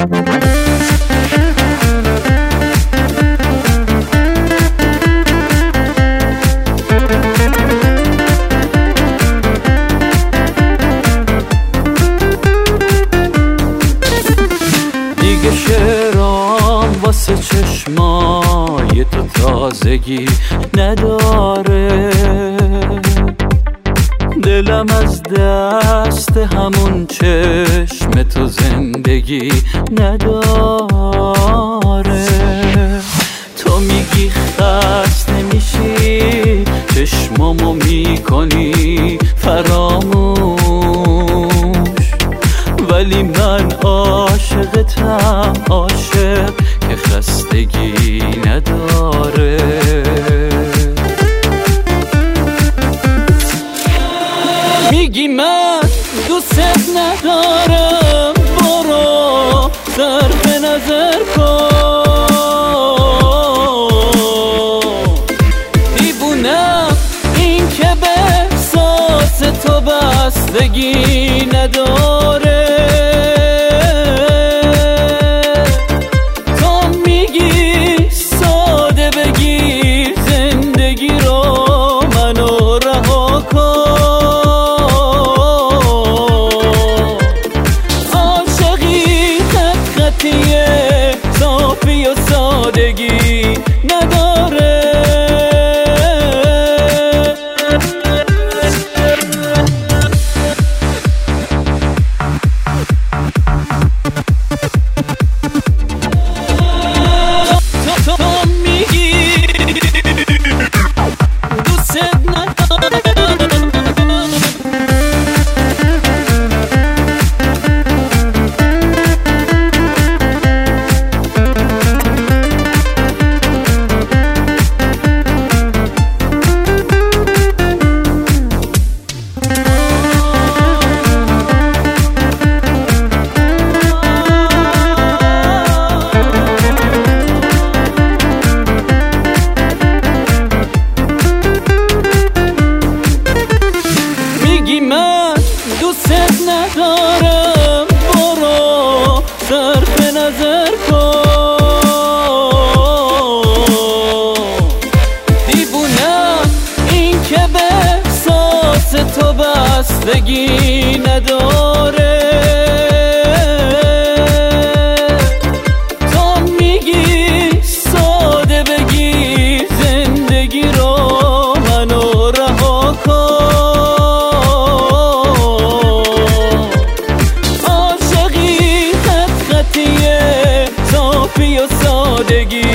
دیگه شعرام واسه چشمای تو تازگی نداره، دلم از دست همون چشم تو زندگی نداره. تو میگی خسته نمیشی، چشمامو میکنی فراموش، ولی من عاشقتم، عاشق که خستگی نداره. میگی من دوست ندارم، برو صرف نظر کن. دیوونم این که به احساس تو بستگی نداره. تو میگی ساده بگیر زندگی رو، منو رها کن. صافی و سادگی نداره. تو میگی دوست نداره. من دوست ندارم، برو صرف نظر کن. دیوونم این که به احساس تو بستگی نداره. تو میگی ساده بگیر زندگی رو، منو رها کن. صافی و سادگی